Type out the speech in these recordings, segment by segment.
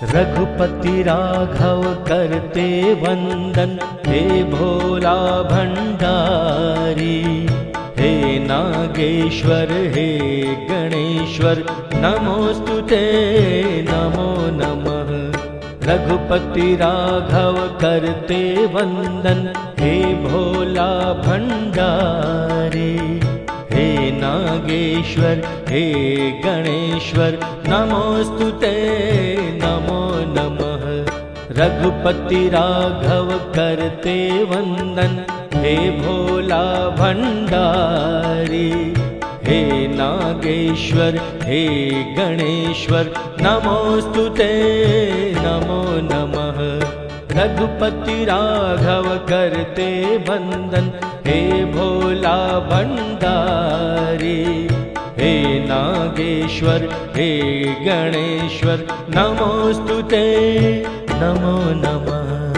रघुपति राघव करते वंदन, हे भोला भंडारी। हे नागेश्वर हे गणेश्वर, नमोस्तुते नमो नमः। रघुपति राघव करते वंदन, हे भोला भंडारी। हे नागेश्वर हे गणेश्वर, नमोस्तुते नमो नमः। रघुपति राघव करते वंदन, हे भोला भंडारी। हे नागेश्वर हे गणेश्वर, नमोस्तुते नमो नमः। रघुपति राघव करते वंदन, हे भोला भंडारी। हे नागेश्वर हे गणेश्वर, नमोस्तुते नमो नमः।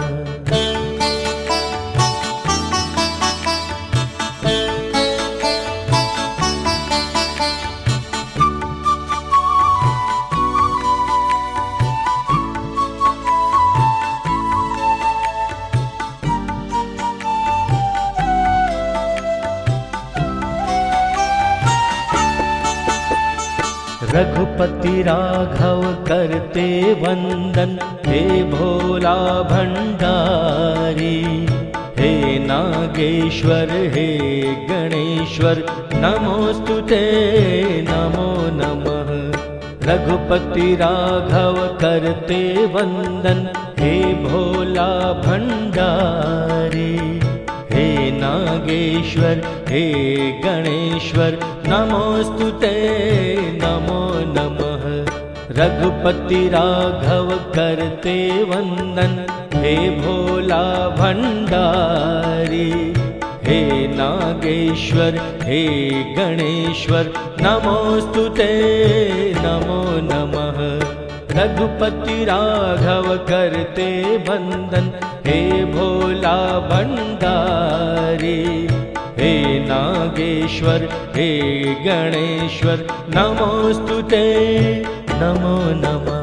रघुपति राघव करते वंदन, हे भोला भंडारी। हे नागेश्वर हे गणेश्वर, नमोस्तुते नमो नमः। रघुपति राघव करते वंदन, हे भोला भंडारी। हे नागेश्वर हे गणेश्वर, नमोस्तुते नमो नमः। रघुपति राघव करते वंदन, हे भोला भंडारी। हे नागेश्वर हे गणेश्वर, नमोस्तुते नमो नमः। रघुपति राघव करते वंदन, हे भोला भंडारी। हे नागेश्वर हे गणेश्वर, नमोस्तुते नमो नमः।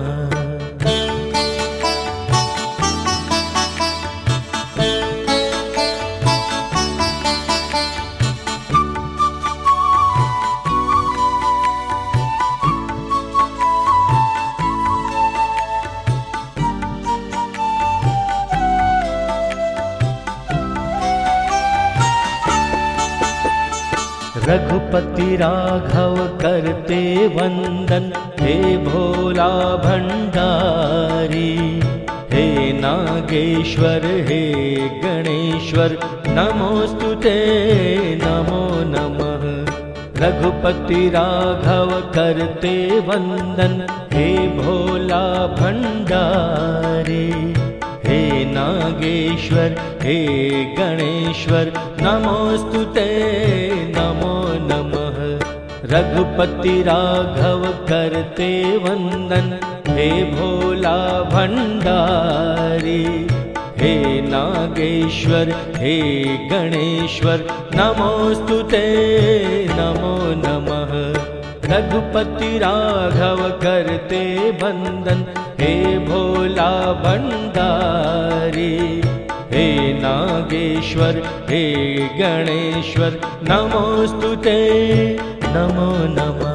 रघुपति राघव करते वंदन, हे भोला भंडारी। हे नागेश्वर हे गणेश्वर, नमोस्तुते नमो नमः। रघुपति राघव करते वंदन, हे भोला भंडारी। हे नागेश्वर हे गणेश्वर, नमोस्तुते नमो नमः। रघुपति राघव करते वंदन, हे भोला भंडारी। हे नागेश्वर हे गणेश्वर, नमोस्तुते नमो नमः। रघुपति राघव करते वंदन, हे भोला भंडारी। हे नागेश्वर हे गणेश्वर, नमोस्तुते नमो नमः।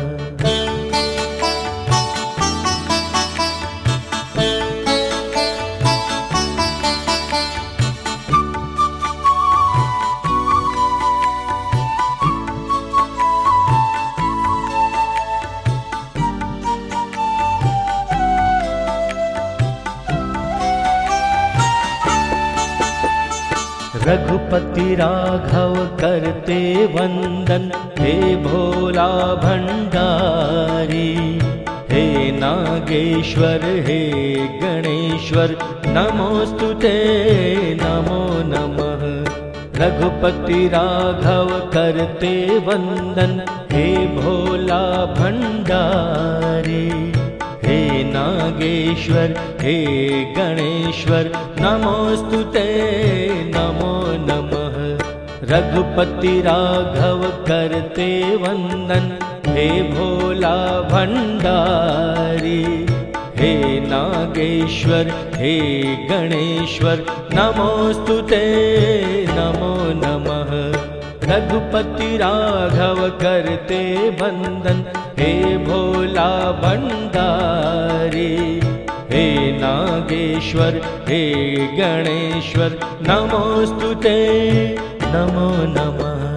रघुपति राघव करते वंदन, हे भोला भंडारी। हे नागेश्वर हे गणेश्वर, नमोस्तुते नमो नमः। रघुपति राघव करते वंदन, हे भोला भंडारी। हे नागेश्वर हे गणेश्वर, नमोस्तुते नमो नमः। रघुपति राघव करते वंदन, हे भोला भंडारी। हे नागेश्वर नागेश्वर हे गणेश्वर नमोस्तुते नमो नमः। रघुपति राघव करते बंदन हे भोला भंडारी। हे नागेश्वर हे गणेश्वर नमोस्तुते नमो नमः।